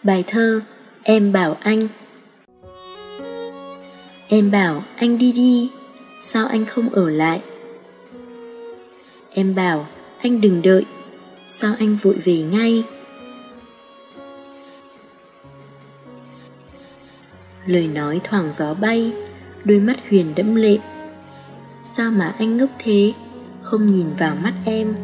Bài thơ Em bảo anh. Em bảo anh đi đi, sao anh không ở lại? Em bảo anh đừng đợi, sao anh vội về ngay? Lời nói thoảng gió bay, đôi mắt Huyền đẫm lệ. Sao mà anh ngốc thế, không nhìn vào mắt em?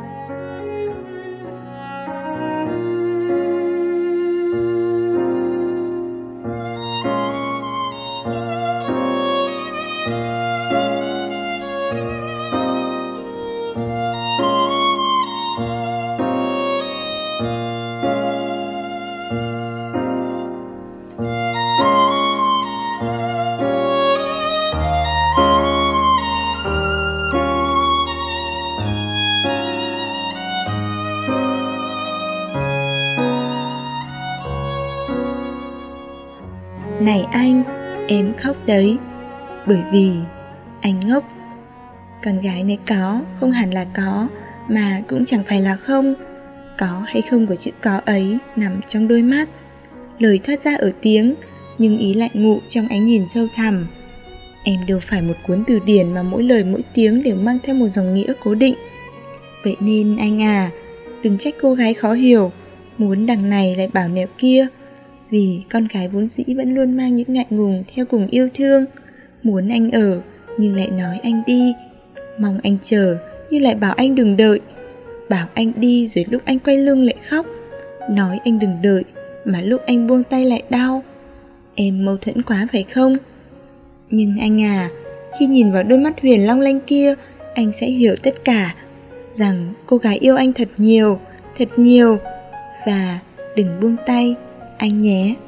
Này anh, em khóc đấy, bởi vì anh ngốc. Con gái này có, không hẳn là có, mà cũng chẳng phải là không. Có hay không của chữ có ấy nằm trong đôi mắt. Lời thoát ra ở tiếng, nhưng ý lại ngụ trong ánh nhìn sâu thẳm. Em đâu phải một cuốn từ điển mà mỗi lời mỗi tiếng đều mang theo một dòng nghĩa cố định. Vậy nên anh à, đừng trách cô gái khó hiểu, muốn đằng này lại bảo nẻo kia. Vì con gái vốn dĩ vẫn luôn mang những ngại ngùng theo cùng yêu thương. Muốn anh ở, nhưng lại nói anh đi. Mong anh chờ, nhưng lại bảo anh đừng đợi. Bảo anh đi rồi lúc anh quay lưng lại khóc. Nói anh đừng đợi, mà lúc anh buông tay lại đau. Em mâu thuẫn quá phải không? Nhưng anh à, khi nhìn vào đôi mắt Huyền long lanh kia, anh sẽ hiểu tất cả. Rằng cô gái yêu anh thật nhiều. Và đừng buông tay anh nhé.